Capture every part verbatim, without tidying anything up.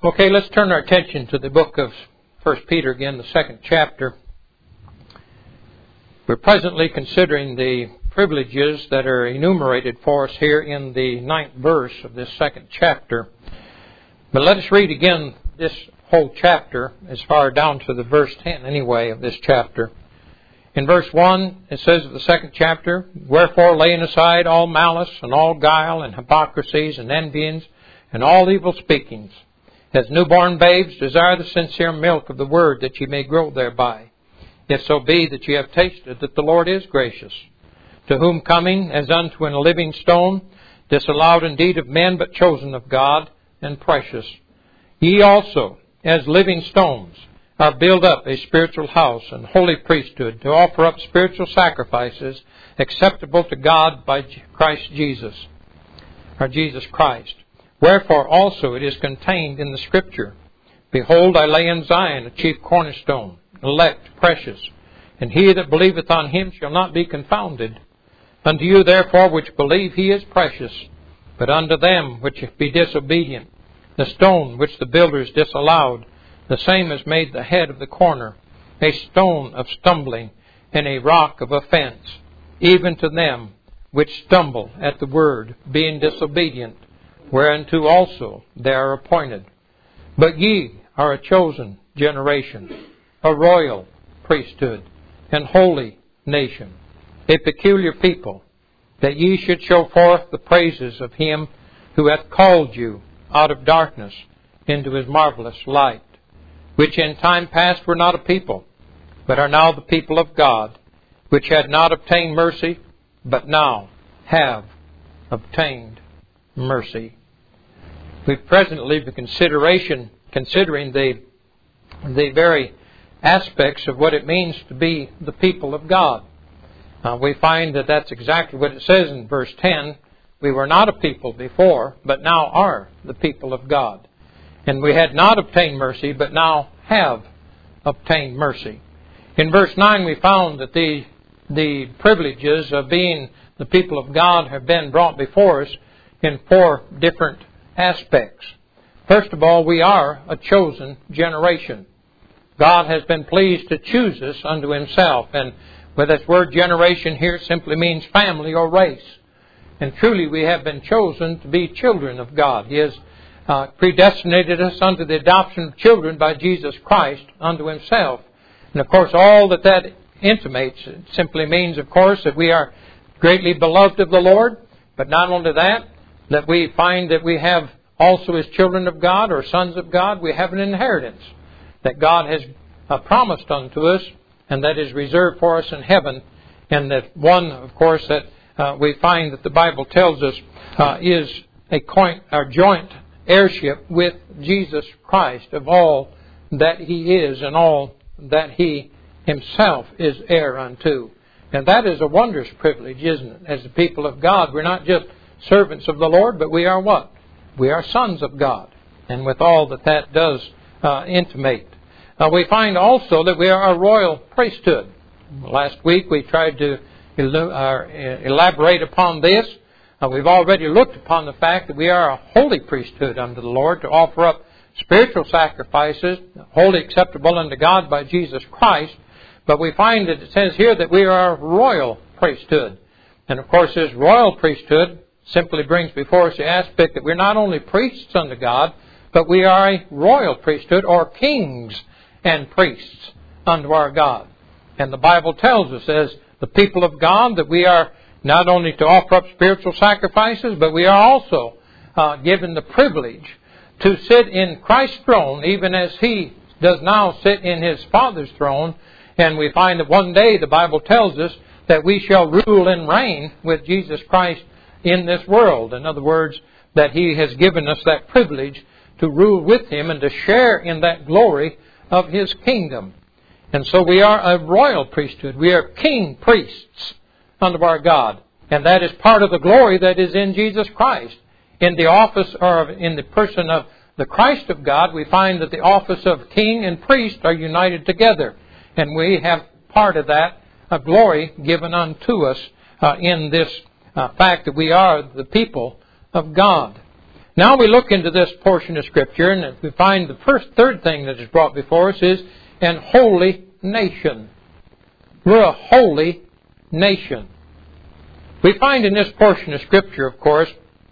Okay, let's turn our attention to the book of First Peter again, the second chapter. We're presently considering the privileges that are enumerated for us here in the ninth verse of this second chapter. But let us read again this whole chapter, as far down to the verse ten anyway of this chapter. In verse one, it says of the second chapter, "Wherefore laying aside all malice and all guile and hypocrisies and envyings and all evil speakings, as newborn babes desire the sincere milk of the word, that ye may grow thereby. If so be that ye have tasted that the Lord is gracious, to whom coming as unto an living stone, disallowed indeed of men, but chosen of God, and precious. Ye also, as living stones, are built up a spiritual house and holy priesthood, to offer up spiritual sacrifices acceptable to God by Christ Jesus, or Jesus Christ. Wherefore also it is contained in the Scripture, Behold, I lay in Zion a chief cornerstone, elect, precious, and he that believeth on him shall not be confounded. Unto you therefore which believe he is precious, but unto them which be disobedient, the stone which the builders disallowed, the same is made the head of the corner, a stone of stumbling, and a rock of offense, even to them which stumble at the word, being disobedient, whereunto also they are appointed. But ye are a chosen generation, a royal priesthood, and holy nation, a peculiar people, that ye should show forth the praises of him who hath called you out of darkness into his marvelous light, which in time past were not a people, but are now the people of God, which had not obtained mercy, but now have obtained mercy." We've presently been consideration considering the the very aspects of what it means to be the people of God. Uh, we find that that's exactly what it says in verse ten. We were not a people before, but now are the people of God. And we had not obtained mercy, but now have obtained mercy. In verse nine we found that the the privileges of being the people of God have been brought before us in four different aspects. First of all, we are a chosen generation. God has been pleased to choose us unto himself. And with this word generation here simply means family or race. And truly we have been chosen to be children of God. He has uh, predestinated us unto the adoption of children by Jesus Christ unto himself. And of course all that that intimates, it simply means of course that we are greatly beloved of the Lord. But not only that, that we find that we have also as children of God or sons of God, we have an inheritance that God has uh, promised unto us, and that is reserved for us in heaven. And that one, of course, that uh, we find that the Bible tells us uh, is a coin, our joint heirship with Jesus Christ of all that he is and all that he himself is heir unto. And that is a wondrous privilege, isn't it? As the people of God, we're not just servants of the Lord, but we are what? We are sons of God. And with all that that does uh, intimate. Uh, we find also that we are a royal priesthood. Last week we tried to elu- uh, elaborate upon this. Uh, we've already looked upon the fact that we are a holy priesthood unto the Lord, to offer up spiritual sacrifices, wholly acceptable unto God by Jesus Christ. But we find that it says here that we are a royal priesthood. And of course this royal priesthood simply brings before us the aspect that we're not only priests unto God, but we are a royal priesthood, or kings and priests unto our God. And the Bible tells us as the people of God that we are not only to offer up spiritual sacrifices, but we are also uh, given the privilege to sit in Christ's throne, even as he does now sit in his Father's throne. And we find that one day the Bible tells us that we shall rule and reign with Jesus Christ in this world. In other words, that he has given us that privilege to rule with him and to share in that glory of his kingdom. And so we are a royal priesthood. We are king priests unto our God. And that is part of the glory that is in Jesus Christ. In the office, or in the person of the Christ of God, we find that the office of king and priest are united together. And we have part of that uh, glory given unto us uh, in this uh, fact that we are the people of God. Now we look into this portion of Scripture, and we find the first, third thing that is brought before us is an holy nation. We're a holy nation. We find in this portion of Scripture, of course,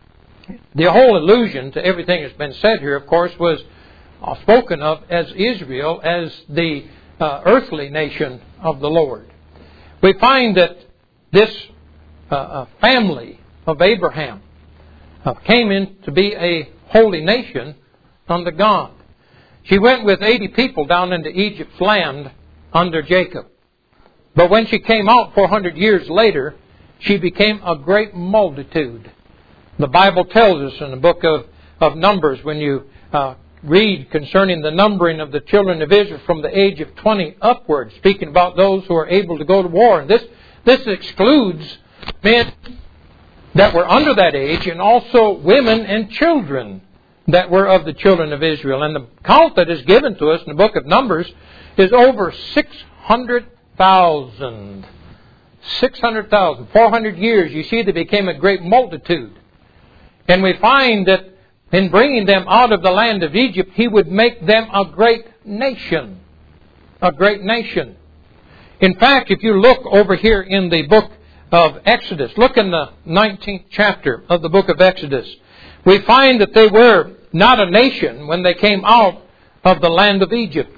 the whole allusion to everything that's been said here, of course, was spoken of as Israel, as the uh, earthly nation of the Lord. We find that this uh, family of Abraham uh, came in to be a holy nation unto God. She went with eighty people down into Egypt's land under Jacob. But when she came out four hundred years later, she became a great multitude. The Bible tells us in the book of, of Numbers, when you uh, read concerning the numbering of the children of Israel from the age of twenty upwards, speaking about those who are able to go to war. And this, this excludes men that were under that age, and also women and children that were of the children of Israel. And the count that is given to us in the book of Numbers is over six hundred thousand. six hundred thousand. four hundred years, you see, they became a great multitude. And we find that in bringing them out of the land of Egypt, He would make them a great nation. A great nation. In fact, if you look over here in the book of Exodus, look in the nineteenth chapter of the book of Exodus, we find that they were not a nation when they came out of the land of Egypt.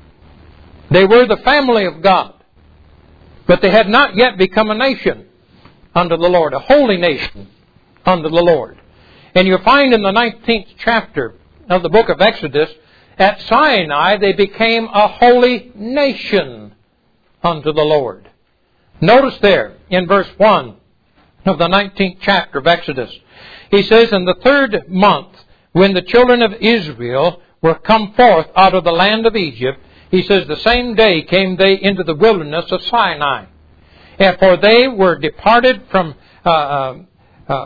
They were the family of God, but they had not yet become a nation unto the Lord, a holy nation unto the Lord. And you'll find in the nineteenth chapter of the book of Exodus, at Sinai they became a holy nation unto the Lord. Notice there in verse one of the nineteenth chapter of Exodus, he says, "In the third month, when the children of Israel were come forth out of the land of Egypt," he says, "the same day came they into the wilderness of Sinai. And for they were departed from uh, uh, uh,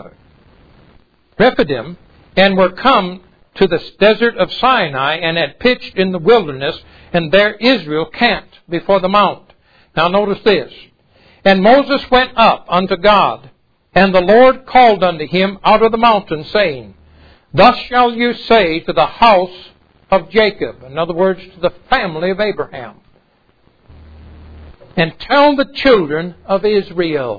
Rephidim, and were come to the desert of Sinai, and had pitched in the wilderness, and there Israel camped before the mount." Now notice this. "And Moses went up unto God, and the Lord called unto him out of the mountain, saying, Thus shall you say to the house of Jacob," in other words, to the family of Abraham, "and tell the children of Israel,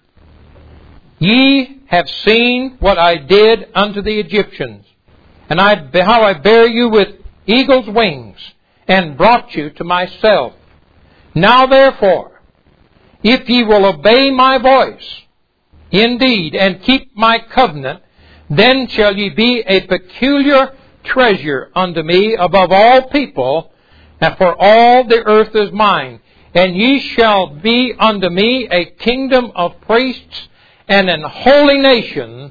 Ye have seen what I did unto the Egyptians, and I, how I bare you with eagle's wings, and brought you to myself. Now therefore, if ye will obey my voice, indeed, and keep my covenant, then shall ye be a peculiar treasure unto me above all people, and for all the earth is mine. And ye shall be unto me a kingdom of priests and an holy nation.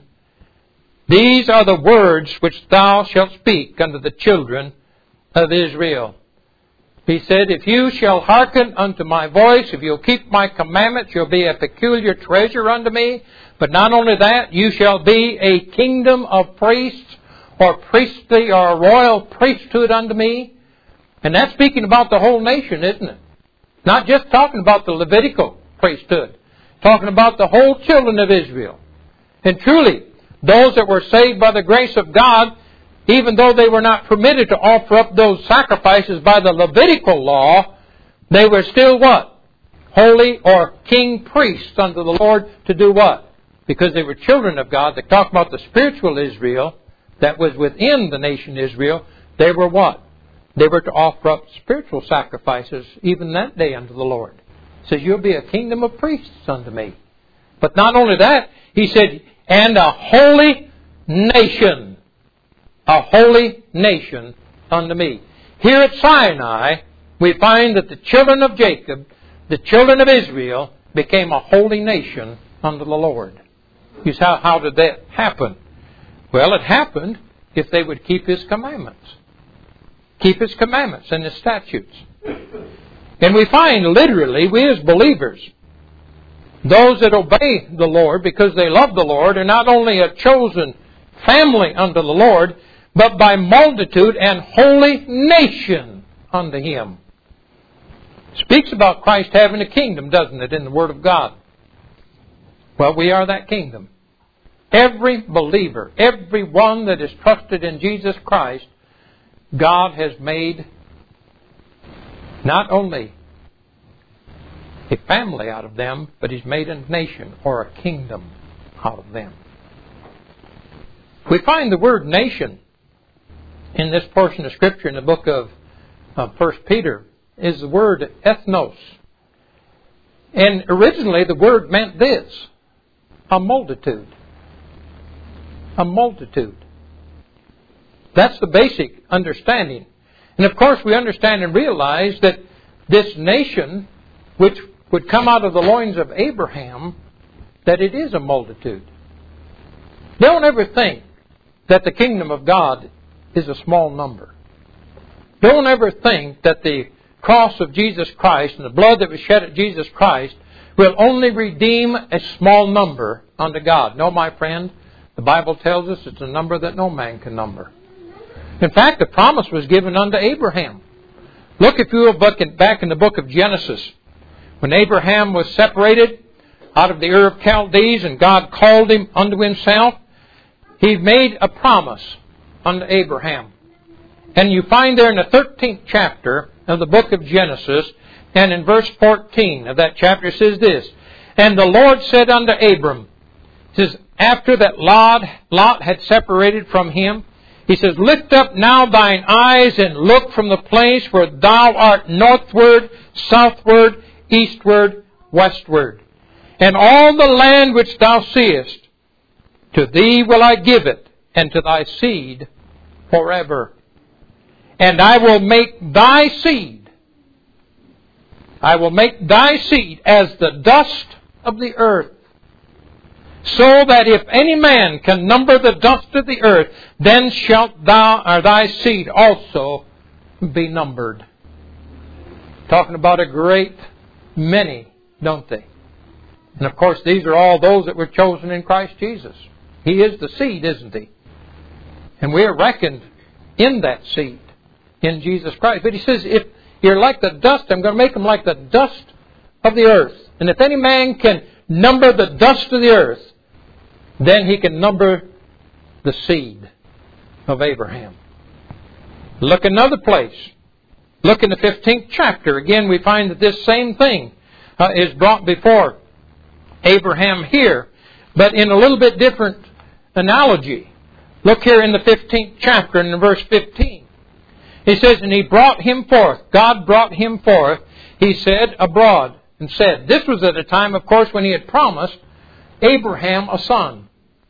These are the words which thou shalt speak unto the children of Israel." He said, if you shall hearken unto my voice, if you'll keep my commandments, you'll be a peculiar treasure unto me. But not only that, you shall be a kingdom of priests, or priestly, or a royal priesthood unto me. And that's speaking about the whole nation, isn't it? Not just talking about the Levitical priesthood. Talking about the whole children of Israel. And truly, those that were saved by the grace of God, even though they were not permitted to offer up those sacrifices by the Levitical law, they were still what? Holy or king priests unto the Lord to do what? Because they were children of God. They talk about the spiritual Israel that was within the nation Israel. They were what? They were to offer up spiritual sacrifices even that day unto the Lord. He says, you'll be a kingdom of priests unto me. But not only that, he said, and a holy nation. A holy nation unto me. Here at Sinai, we find that the children of Jacob, the children of Israel, became a holy nation unto the Lord. You say, how, how did that happen? Well, it happened if they would keep His commandments. Keep His commandments and His statutes. And we find literally, we as believers, those that obey the Lord because they love the Lord are not only a chosen family unto the Lord, but by multitude and holy nation unto Him. Speaks about Christ having a kingdom, doesn't it, in the Word of God? Well, we are that kingdom. Every believer, every one that is trusted in Jesus Christ, God has made not only a family out of them, but He's made a nation or a kingdom out of them. We find the word nation in this portion of Scripture in the book of uh, First Peter is the word ethnos. And originally the word meant this, a multitude. A multitude. That's the basic understanding. And of course we understand and realize that this nation, which would come out of the loins of Abraham, that it is a multitude. Don't ever think that the kingdom of God is a small number. Don't ever think that the cross of Jesus Christ and the blood that was shed at Jesus Christ will only redeem a small number unto God. No, my friend, the Bible tells us it's a number that no man can number. In fact, the promise was given unto Abraham. Look, if you will, back in the book of Genesis. When Abraham was separated out of the Ur of Chaldees and God called him unto Himself, He made a promise unto Abraham. And you find there in the thirteenth chapter of the book of Genesis, and in verse fourteen of that chapter, it says this, And the Lord said unto Abram, it says, after that Lot, Lot had separated from him, He says, Lift up now thine eyes and look from the place where thou art northward, southward, eastward, westward. And all the land which thou seest, to thee will I give it, and to thy seed forever. And I will make thy seed, I will make thy seed as the dust of the earth, so that if any man can number the dust of the earth, then shalt thou or thy seed also be numbered. Talking about a great many, don't they? And of course, these are all those that were chosen in Christ Jesus. He is the seed, isn't He? And we are reckoned in that seed, in Jesus Christ. But He says, if you're like the dust, I'm going to make them like the dust of the earth. And if any man can number the dust of the earth, then he can number the seed of Abraham. Look another place. Look in the fifteenth chapter. Again, we find that this same thing uh, is brought before Abraham here, but in a little bit different analogy. Look here in the fifteenth chapter, and in verse fifteen. He says, And He brought him forth. God brought him forth, He said, abroad, and said. This was at a time, of course, when He had promised Abraham a son.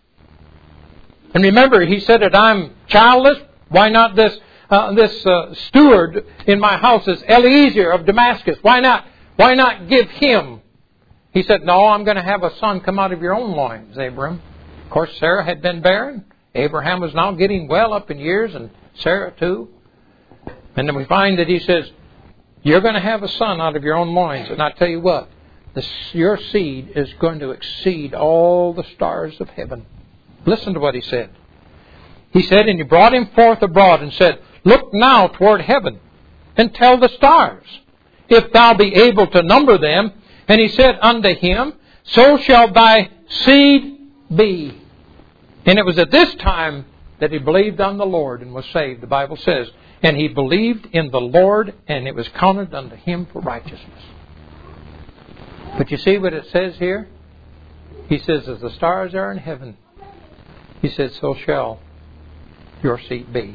And remember, He said that I'm childless. Why not this uh, this uh, steward in my house, this Eliezer of Damascus? Why not? Why not give him? He said, No, I'm going to have a son come out of your own loins, Abram. Of course, Sarah had been barren. Abraham was now getting well up in years, and Sarah too. And then we find that He says, You're going to have a son out of your own loins. And I tell you what, this, your seed is going to exceed all the stars of heaven. Listen to what He said. He said, And He brought him forth abroad and said, Look now toward heaven and tell the stars, if thou be able to number them. And He said unto him, So shall thy seed be. And it was at this time that he believed on the Lord and was saved, the Bible says. And he believed in the Lord, and it was counted unto him for righteousness. But you see what it says here? He says, As the stars are in heaven, He says, so shall your seed be.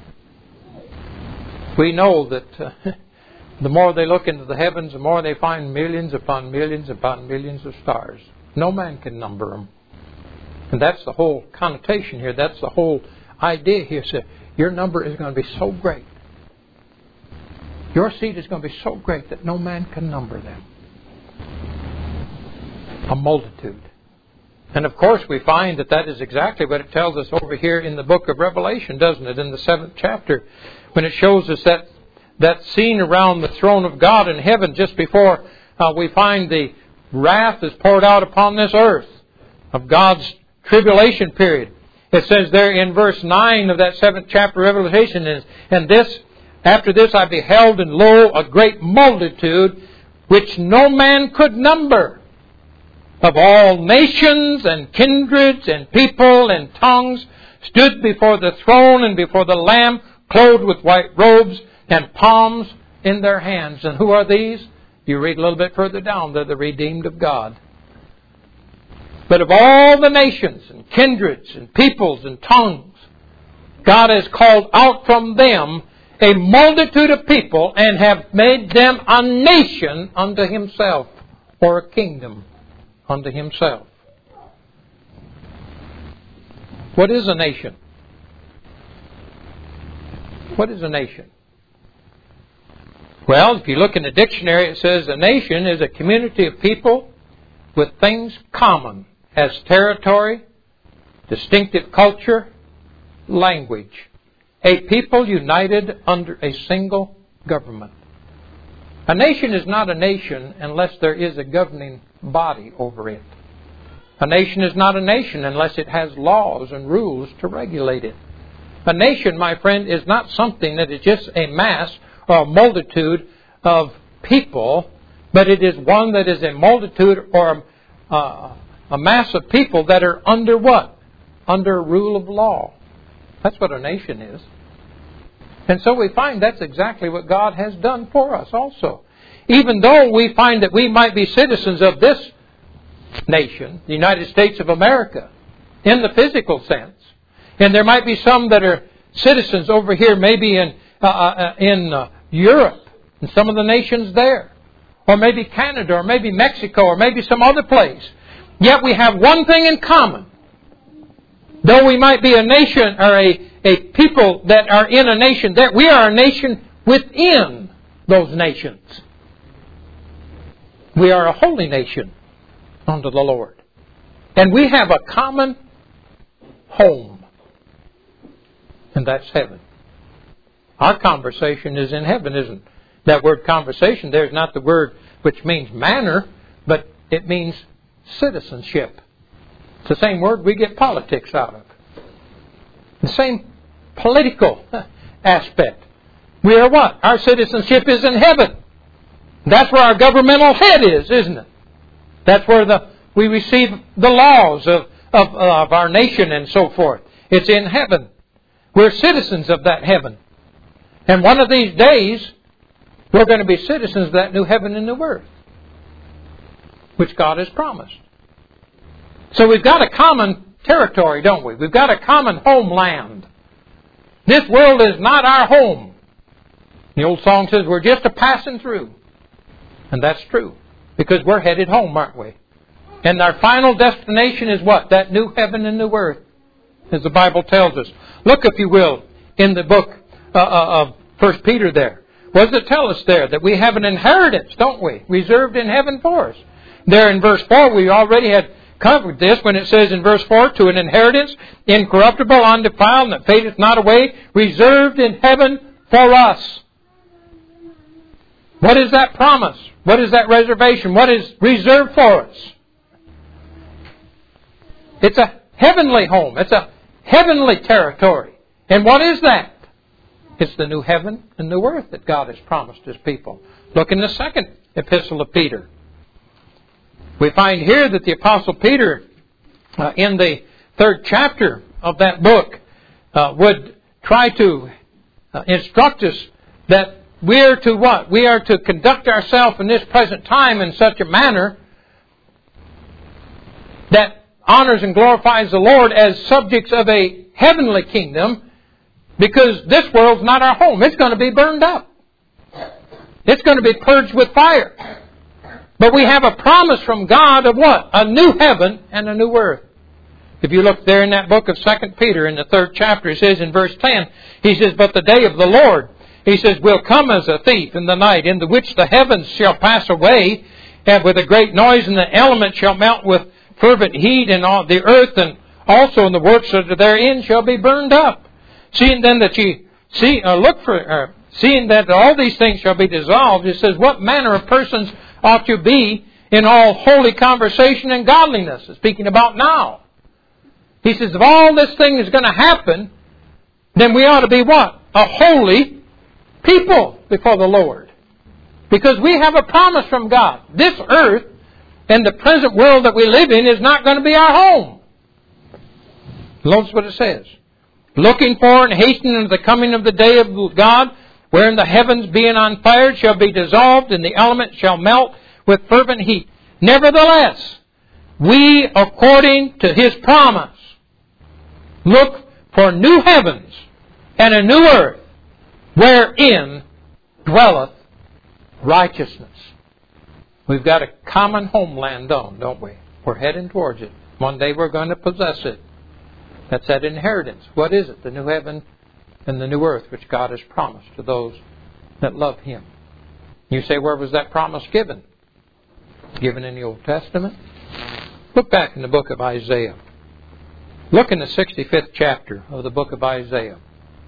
We know that uh, the more they look into the heavens, the more they find millions upon millions upon millions of stars. No man can number them. And that's the whole connotation here. That's the whole idea here. So your number is going to be so great. Your seed is going to be so great that no man can number them. A multitude. And of course we find that that is exactly what it tells us over here in the book of Revelation, doesn't it? In the seventh chapter, when it shows us that, that scene around the throne of God in heaven just before uh, we find the wrath is poured out upon this earth of God's tribulation period. It says there in verse nine of that seventh chapter of Revelation, is, And this, after this I beheld, and lo, a great multitude, which no man could number. of all nations and kindreds and people and tongues stood before the throne and before the Lamb, clothed with white robes and palms in their hands. And who are these? You read a little bit further down, they're the redeemed of God. But of all the nations and kindreds and peoples and tongues, God has called out from them a multitude of people and have made them a nation unto Himself, or a kingdom unto Himself. What is a nation? What is a nation? Well, if you look in the dictionary, it says a nation is a community of people with things common, has territory, distinctive culture, language. A people united under a single government. A nation is not a nation unless there is a governing body over it. A nation is not a nation unless it has laws and rules to regulate it. A nation, my friend, is not something that is just a mass or a multitude of people, but it is one that is a multitude or a, uh, a mass of people that are under what? Under rule of law. That's what a nation is. And so we find that's exactly what God has done for us also. Even though we find that we might be citizens of this nation, the United States of America, in the physical sense, and there might be some that are citizens over here, maybe in uh, uh, in uh, Europe, and some of the nations there, or maybe Canada, or maybe Mexico, or maybe some other place. Yet we have one thing in common. Though we might be a nation or a, a people that are in a nation, that we are a nation within those nations. We are a holy nation unto the Lord. And we have a common home. And that's heaven. Our conversation is in heaven, isn't it? That word conversation there is not the word which means manner, but it means citizenship. It's the same word we get politics out of. The same political aspect. We are what? Our citizenship is in heaven. That's where our governmental head is, isn't it? That's where the we receive the laws of, of, of our nation and so forth. It's in heaven. We're citizens of that heaven. And one of these days, we're going to be citizens of that new heaven and new earth, which God has promised. So we've got a common territory, don't we? We've got a common homeland. This world is not our home. The old song says we're just a passing through. And that's true. Because we're headed home, aren't we? And our final destination is what? That new heaven and new earth, as the Bible tells us. Look, if you will, in the book uh, of First Peter there. What does it tell us there? That we have an inheritance, don't we? Reserved in heaven for us. There in verse four, we already had covered this when it says in verse four, to an inheritance incorruptible, undefiled, and that fadeth not away, reserved in heaven for us. What is that promise? What is that reservation? What is reserved for us? It's a heavenly home. It's a heavenly territory. And what is that? It's the new heaven and new earth that God has promised His people. Look in the second epistle of Peter. We find here that the Apostle Peter, uh, in the third chapter of that book, uh, would try to uh, instruct us that we are to what? We are to conduct ourselves in this present time in such a manner that honors and glorifies the Lord as subjects of a heavenly kingdom, because this world's not our home. It's going to be burned up. It's going to be purged with fire. But we have a promise from God of what? A new heaven and a new earth. If you look there in that book of Second Peter in the third chapter, it says in verse ten, he says, but the day of the Lord, he says, will come as a thief in the night, in the which the heavens shall pass away, and with a great noise, and the elements shall melt with fervent heat, and all the earth, and also in the works that are therein shall be burned up. Seeing then that ye see, uh, look for, uh, seeing that all these things shall be dissolved, it says, what manner of persons ought you be in all holy conversation and godliness? Speaking about now. He says, if all this thing is going to happen, then we ought to be what? A holy people before the Lord. Because we have a promise from God. This earth And the present world that we live in is not going to be our home. Notice what it says. Looking for and hastening unto the coming of the day of God, wherein the heavens being on fire shall be dissolved, and the elements shall melt with fervent heat. Nevertheless, we, according to His promise, look for new heavens and a new earth, wherein dwelleth righteousness. We've got a common homeland, don't we? We're heading towards it. One day we're going to possess it. That's that inheritance. What is it? The new heaven and the new earth, which God has promised to those that love Him. You say, where was that promise given? Given in the Old Testament. Look back in the book of Isaiah. Look in the sixty-fifth chapter of the book of Isaiah.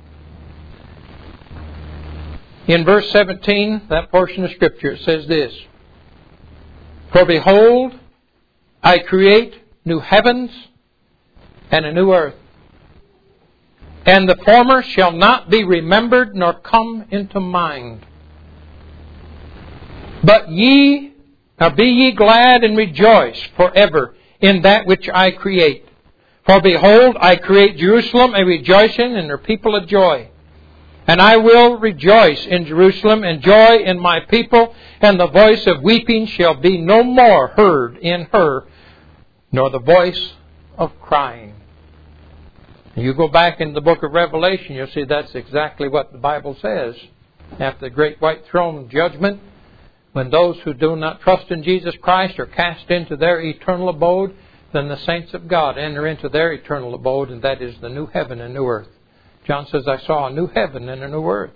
In verse seventeen, that portion of Scripture, it says this. For behold, I create new heavens and a new earth. And the former shall not be remembered nor come into mind. But ye, now be ye glad and rejoice forever in that which I create. For behold, I create Jerusalem a rejoicing and her people a joy. And I will rejoice in Jerusalem and joy in my people, and the voice of weeping shall be no more heard in her, nor the voice of crying. You go back in the book of Revelation, you'll see that's exactly what the Bible says. After the great white throne judgment, when those who do not trust in Jesus Christ are cast into their eternal abode, then the saints of God enter into their eternal abode, and that is the new heaven and new earth. John says, I saw a new heaven and a new earth.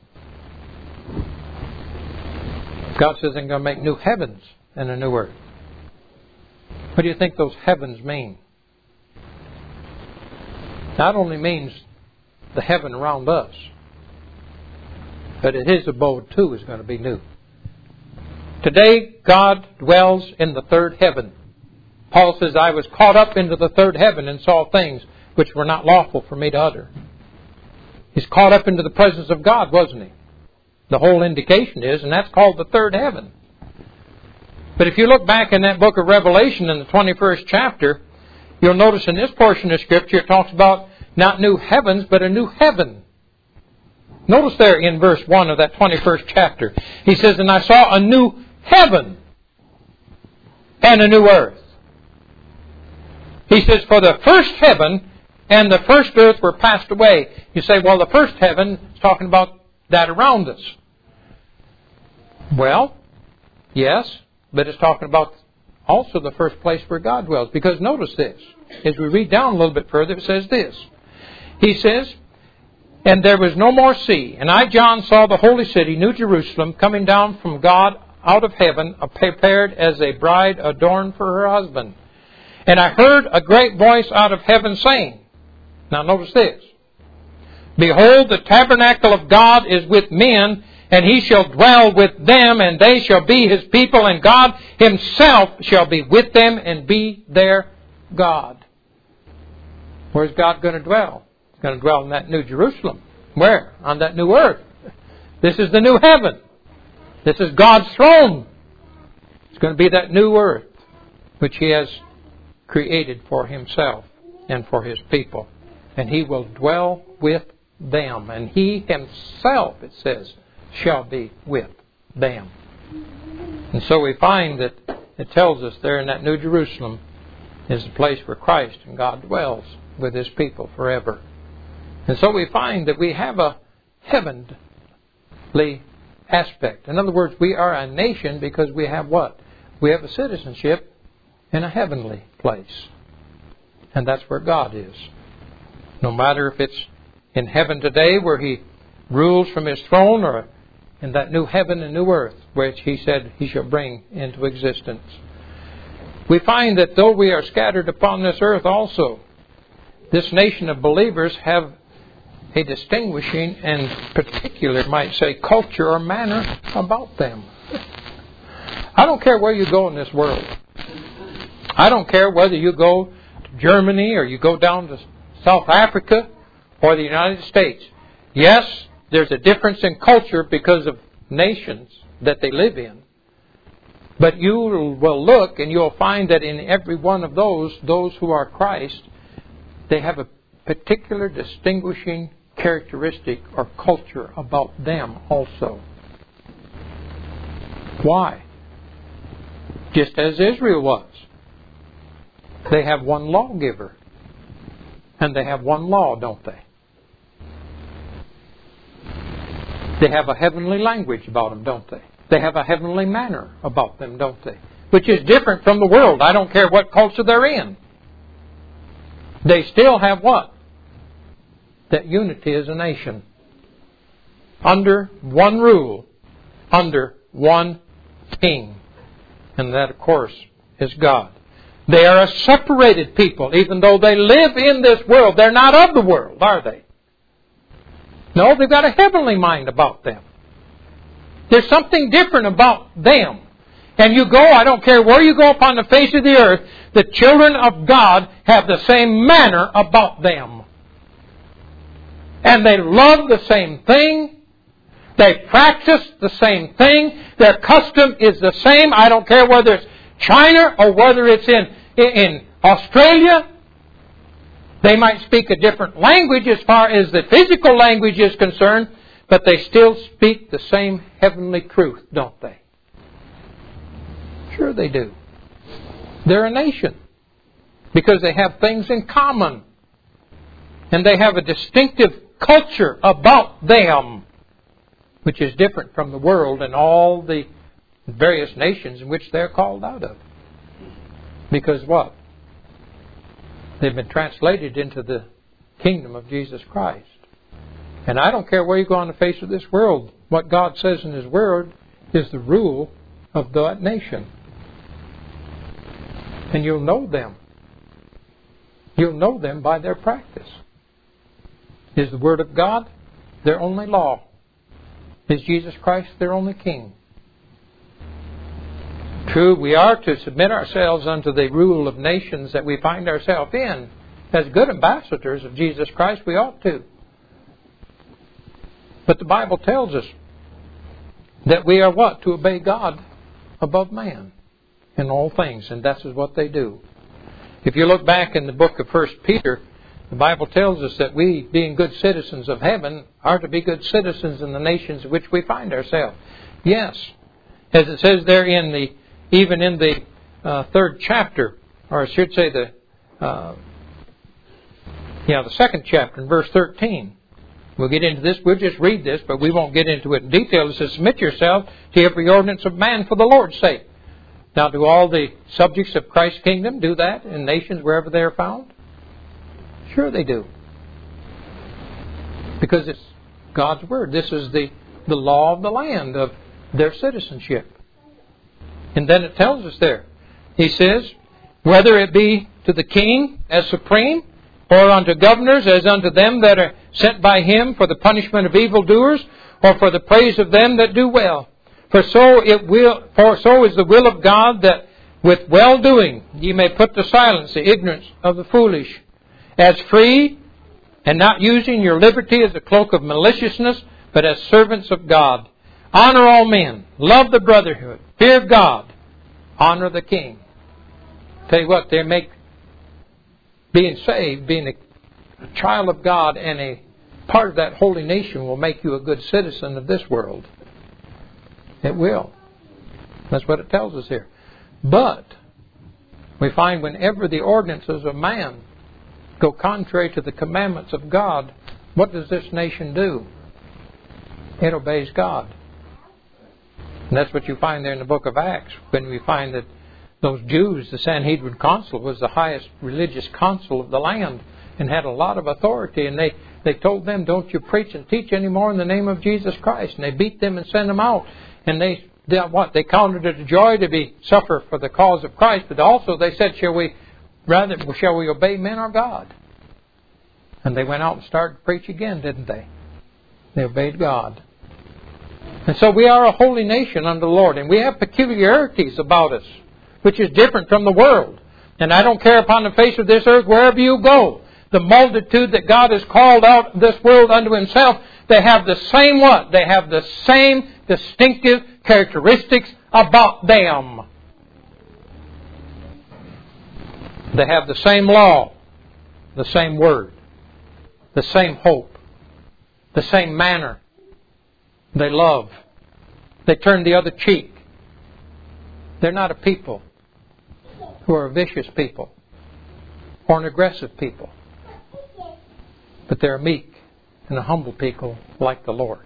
God says, I'm going to make new heavens and a new earth. What do you think those heavens mean? Not only means the heaven around us, but His abode too is going to be new. Today, God dwells in the third heaven. Paul says, I was caught up into the third heaven and saw things which were not lawful for me to utter. He's caught up into the presence of God, wasn't he? The whole indication is, and that's called the third heaven. But if you look back in that book of Revelation in the twenty-first chapter, you'll notice in this portion of Scripture it talks about not new heavens, but a new heaven. Notice there in verse one of that twenty-first chapter, he says, and I saw a new heaven and a new earth. He says, for the first heaven and the first earth were passed away. You say, well, the first heaven is talking about that around us. Well, yes, but it's talking about also the first place where God dwells. Because notice this. As we read down a little bit further, it says this. He says, and there was no more sea. And I, John, saw the holy city, New Jerusalem, coming down from God out of heaven, prepared as a bride adorned for her husband. And I heard a great voice out of heaven saying, now notice this, behold, the tabernacle of God is with men, and He shall dwell with them, and they shall be His people, and God Himself shall be with them and be their God. Where's God going to dwell? He's going to dwell in that new Jerusalem. Where? On that new earth. This is the new heaven. This is God's throne. It's going to be that new earth which He has created for Himself and for His people. And He will dwell with them. And He Himself, it says, shall be with them. And so we find that it tells us there in that New Jerusalem is the place where Christ and God dwells with His people forever. And so we find that we have a heavenly aspect. In other words, we are a nation because we have what? We have a citizenship in a heavenly place. And that's where God is. No matter if it's in heaven today where He rules from His throne, or in that new heaven and new earth which He said He shall bring into existence. We find that though we are scattered upon this earth also, this nation of believers have a distinguishing and particular, might say, culture or manner about them. I don't care where you go in this world. I don't care whether you go to Germany or you go down to South Africa or the United States. Yes, there's a difference in culture because of nations that they live in. But you will look and you'll find that in every one of those, those who are Christ, they have a particular distinguishing characteristic or culture about them also. Why? Just as Israel was. They have one lawgiver. And they have one law, don't they? They have a heavenly language about them, don't they? They have a heavenly manner about them, don't they? Which is different from the world. I don't care what culture they're in. They still have what? That unity as a nation. Under one rule. Under one king. And that, of course, is God. They are a separated people, even though they live in this world. They're not of the world, are they? No, they've got a heavenly mind about them. There's something different about them. And you go, I don't care where you go upon the face of the earth, the children of God have the same manner about them. And they love the same thing. They practice the same thing. Their custom is the same. I don't care whether it's China or whether it's in, in Australia. They might speak a different language as far as the physical language is concerned, but they still speak the same heavenly truth, don't they? Sure they do. They're a nation because they have things in common. And they have a distinctive culture about them, which is different from the world and all the various nations in which they're called out of. Because what? They've been translated into the kingdom of Jesus Christ. And I don't care where you go on the face of this world. What God says in His Word is the rule of that nation. And you'll know them. You'll know them by their practice. Is the Word of God their only law? Is Jesus Christ their only King? True, we are to submit ourselves unto the rule of nations that we find ourselves in. As good ambassadors of Jesus Christ, we ought to. But the Bible tells us that we are what? To obey God above man in all things. And that's what they do. If you look back in the book of First Peter, the Bible tells us that we, being good citizens of heaven, are to be good citizens in the nations in which we find ourselves. Yes. As it says there in the, even in the uh, third chapter, or I should say the, uh, yeah, the second chapter in verse thirteen. We'll get into this. We'll just read this, but we won't get into it in detail. It says, submit yourself to every ordinance of man for the Lord's sake. Now, do all the subjects of Christ's kingdom do that in nations wherever they are found? Sure they do. Because it's God's Word. This is the, the law of the land of their citizenship. And then it tells us there. He says, whether it be to the king as supreme, or unto governors as unto them that are sent by him for the punishment of evildoers, or for the praise of them that do well. For so it will, for so is the will of God, that with well doing ye may put to silence the ignorance of the foolish, as free, and not using your liberty as a cloak of maliciousness, but as servants of God. Honor all men, love the brotherhood, fear God, honor the king. Tell you what, they make being saved, being a, a child of God and a part of that holy nation will make you a good citizen of this world. It will. That's what it tells us here. But we find whenever the ordinances of man go contrary to the commandments of God, what does this nation do? It obeys God. And that's what you find there in the book of Acts, when we find that those Jews, the Sanhedrin Council, was the highest religious council of the land and had a lot of authority. And they, they told them, don't you preach and teach anymore in the name of Jesus Christ. And they beat them and sent them out. And they, they what? They counted it a joy to be suffer for the cause of Christ. But also they said, shall we rather shall we obey men or God? And they went out and started to preach again, didn't they? They obeyed God. And so we are a holy nation unto the Lord. And we have peculiarities about us, which is different from the world. And I don't care upon the face of this earth, wherever you go, the multitude that God has called out of this world unto Himself, they have the same what? They have the same distinctive characteristics about them. They have the same law, the same word, the same hope, the same manner. They love. They turn the other cheek. They're not a people who are a vicious people or an aggressive people. But they're a meek and a humble people like the Lord.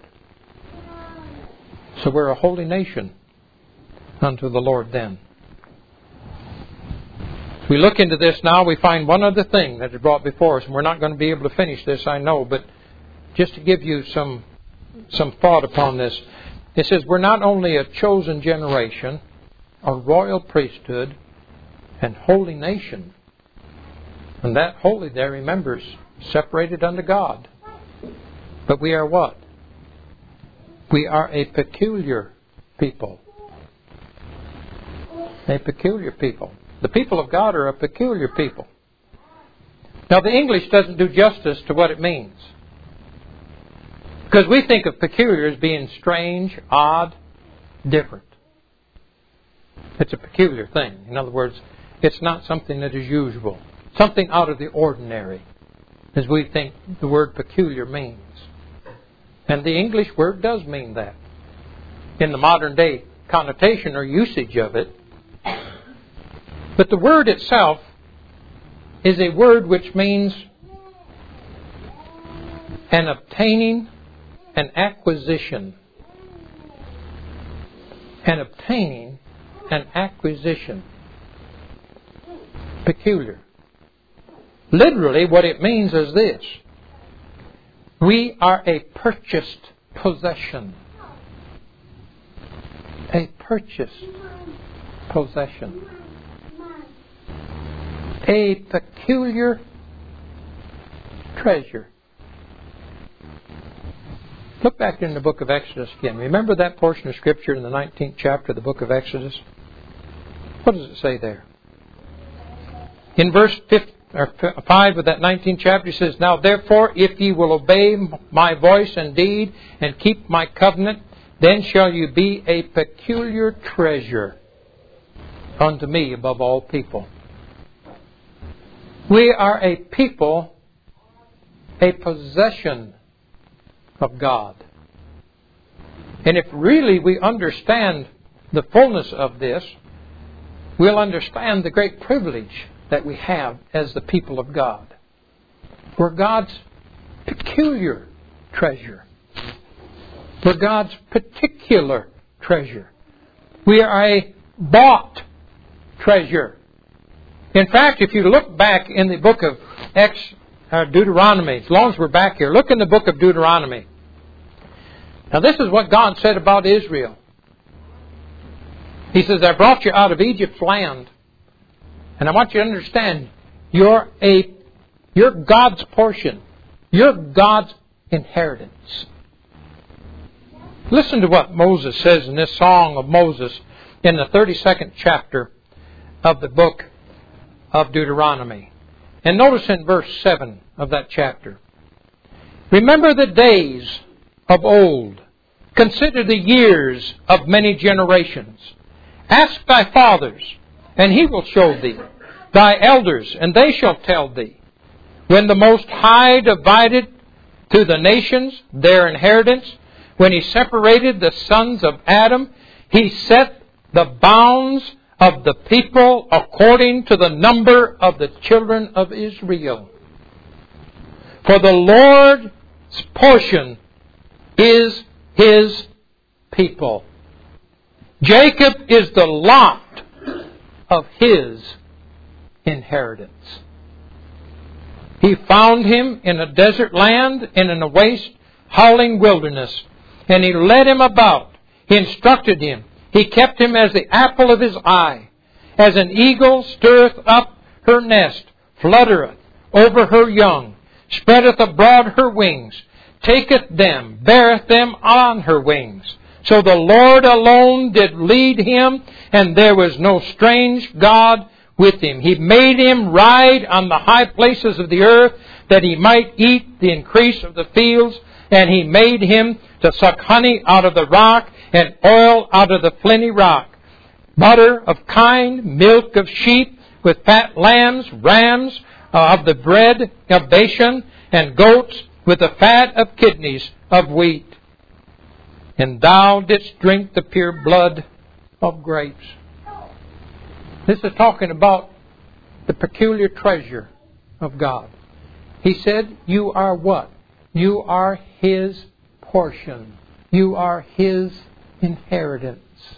So we're a holy nation unto the Lord then. As we look into this now, we find one other thing that is brought before us. And we're not going to be able to finish this, I know. But just to give you some, some thought upon this. It says we're not only a chosen generation, a royal priesthood, and holy nation. And that holy there, remember, is separated unto God. But we are what? We are a peculiar people. A peculiar people. The people of God are a peculiar people. Now the English doesn't do justice to what it means. Because we think of peculiar as being strange, odd, different. It's a peculiar thing. In other words, it's not something that is usual. Something out of the ordinary, as we think the word peculiar means. And the English word does mean that. In the modern day connotation or usage of it. But the word itself is a word which means an obtaining, an acquisition. An obtaining, an acquisition. Peculiar. Literally, what it means is this. We are a purchased possession. A purchased possession. A peculiar treasure. Look back in the book of Exodus again. Remember that portion of Scripture in the nineteenth chapter of the book of Exodus? What does it say there? In verse five of that nineteenth chapter, it says, Now therefore, if ye will obey my voice indeed, and keep my covenant, then shall you be a peculiar treasure unto me above all people. We are a people, a possession of God. And if really we understand the fullness of this, we'll understand the great privilege that we have as the people of God. We're God's peculiar treasure. We're God's particular treasure. We are a bought treasure. In fact, if you look back in the book of Ex, uh, Deuteronomy, as long as we're back here, look in the book of Deuteronomy. Now this is what God said about Israel. He says, I brought you out of Egypt's land. And I want you to understand, you're a, you're God's portion. You're God's inheritance. Listen to what Moses says in this song of Moses in the thirty-second chapter of the book of Deuteronomy. And notice in verse seven of that chapter. Remember the days of old. Consider the years of many generations. Ask thy fathers, and he will show thee. Thy elders, and they shall tell thee. When the Most High divided to the nations their inheritance, when he separated the sons of Adam, he set the bounds of the people according to the number of the children of Israel. For the Lord's portion is his people. Jacob is the lot of his inheritance. He found him in a desert land and in a waste, howling wilderness. And he led him about. He instructed him. He kept him as the apple of his eye. As an eagle stirreth up her nest, fluttereth over her young, spreadeth abroad her wings, taketh them, beareth them on her wings. So the Lord alone did lead him, and there was no strange God with him. He made him ride on the high places of the earth, that he might eat the increase of the fields. And he made him to suck honey out of the rock, and oil out of the flinty rock. Butter of kine, milk of sheep, with fat lambs, rams, uh, of the bread of Bashan, and goats with the fat of kidneys of wheat. And thou didst drink the pure blood of grapes. This is talking about the peculiar treasure of God. He said, you are what? You are His portion. You are His inheritance.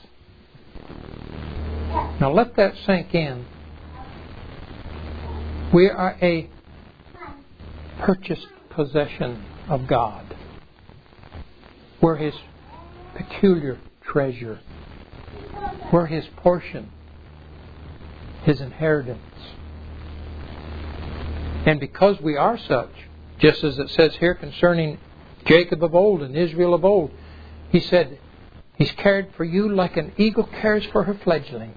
Now let that sink in. We are a purchased possession of God. We're His peculiar treasure. We're His portion, His inheritance. And because we are such, just as it says here concerning Jacob of old and Israel of old, He said, He's cared for you like an eagle cares for her fledglings.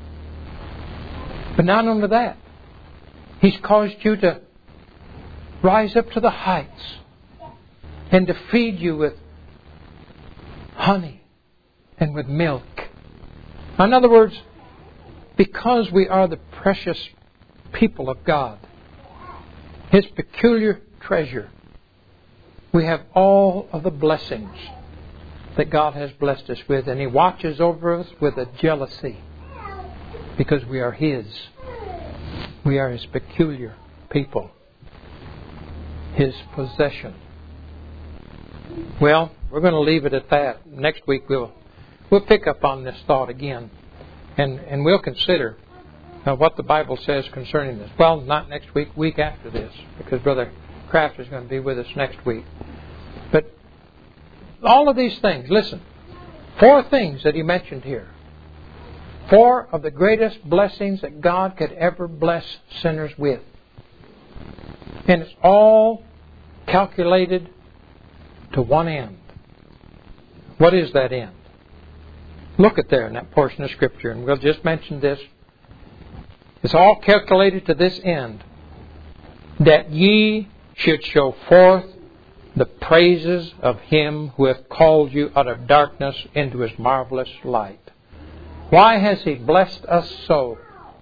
But not only that, He's caused you to rise up to the heights and to feed you with honey and with milk. In other words, because we are the precious people of God, His peculiar treasure, we have all of the blessings that God has blessed us with, and He watches over us with a jealousy because we are His. We are His peculiar people, His possession. Well, we're going to leave it at that. Next week we'll we'll pick up on this thought again, and and we'll consider uh, what the Bible says concerning this. Well, not next week, week after this, because Brother Kraft is going to be with us next week. But all of these things, listen, four things that he mentioned here. Four of the greatest blessings that God could ever bless sinners with. And it's all calculated to one end. What is that end? Look at there in that portion of Scripture, and we'll just mention this. It's all calculated to this end, that ye should show forth the praises of Him who hath called you out of darkness into His marvelous light. Why has He blessed us so?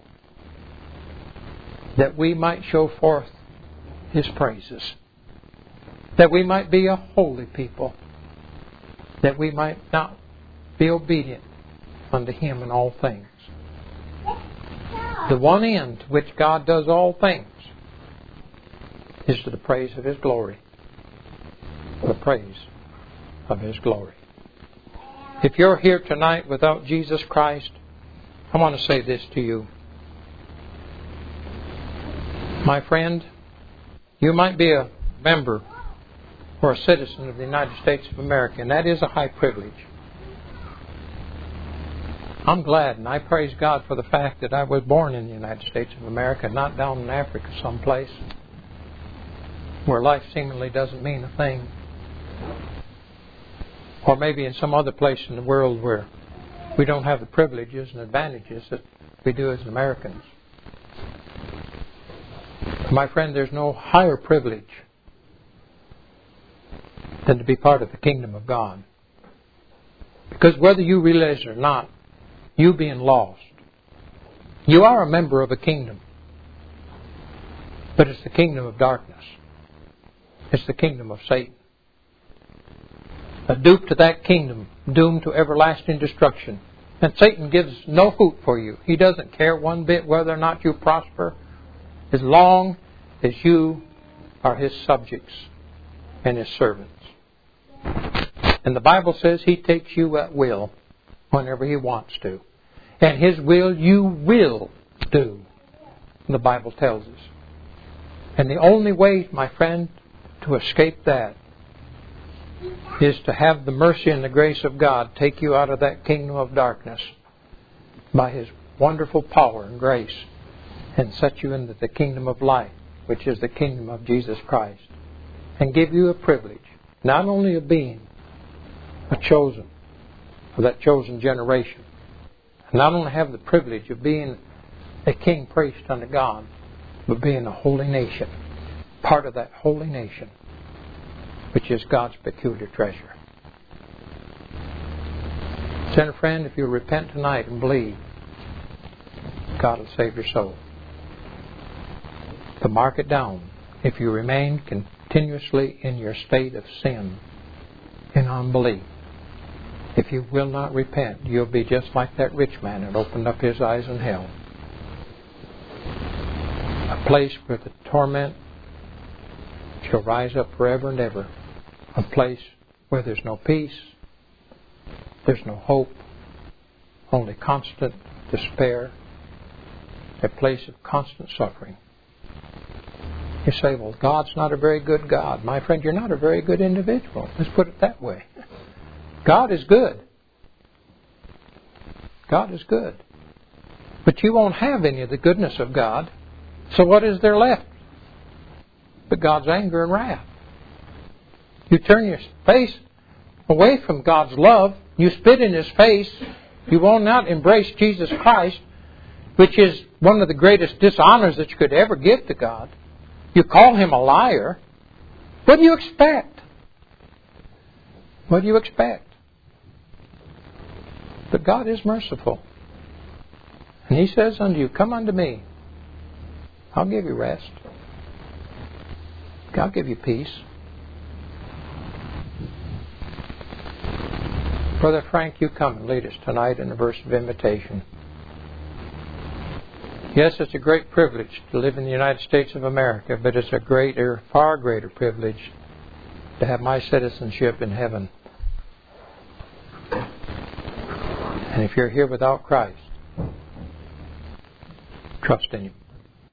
That we might show forth His praises. That we might be a holy people. That we might not be obedient unto Him in all things. The one end to which God does all things is to the praise of His glory. The praise of His glory. If you're here tonight without Jesus Christ, I want to say this to you. My friend, you might be a member or a citizen of the United States of America, and that is a high privilege. I'm glad and I praise God for the fact that I was born in the United States of America, not down in Africa someplace where life seemingly doesn't mean a thing. Or maybe in some other place in the world where we don't have the privileges and advantages that we do as Americans. My friend, there's no higher privilege than to be part of the kingdom of God. Because whether you realize it or not, you being lost, you are a member of a kingdom. But it's the kingdom of darkness. It's the kingdom of Satan. A dupe to that kingdom, doomed to everlasting destruction. And Satan gives no hoot for you. He doesn't care one bit whether or not you prosper, as long as you are His subjects and His servants. And the Bible says He takes you at will whenever He wants to. And His will you will do, the Bible tells us. And the only way, my friend, to escape that is to have the mercy and the grace of God take you out of that kingdom of darkness by His wonderful power and grace and set you into the kingdom of light, which is the kingdom of Jesus Christ, and give you a privilege, not only of being a chosen, of that chosen generation, not only have the privilege of being a king priest unto God, but being a holy nation, part of that holy nation, which is God's peculiar treasure. Sinner friend, if you repent tonight and believe, God will save your soul. But mark it down. If you remain continuously in your state of sin, in unbelief, if you will not repent, you'll be just like that rich man that opened up his eyes in hell. A place where the torment shall rise up forever and ever. A place where there's no peace, there's no hope, only constant despair, a place of constant suffering. You say, well, God's not a very good God. My friend, you're not a very good individual. Let's put it that way. God is good. God is good. But you won't have any of the goodness of God. So what is there left but God's anger and wrath? You turn your face away from God's love. You spit in His face. You will not embrace Jesus Christ, which is one of the greatest dishonors that you could ever give to God. You call Him a liar. What do you expect? What do you expect? But God is merciful. And He says unto you, come unto me. I'll give you rest. I'll give you peace. Brother Frank, you come and lead us tonight in a verse of invitation. Yes, it's a great privilege to live in the United States of America, but it's a greater, far greater privilege to have my citizenship in heaven. And if you're here without Christ, trust in Him.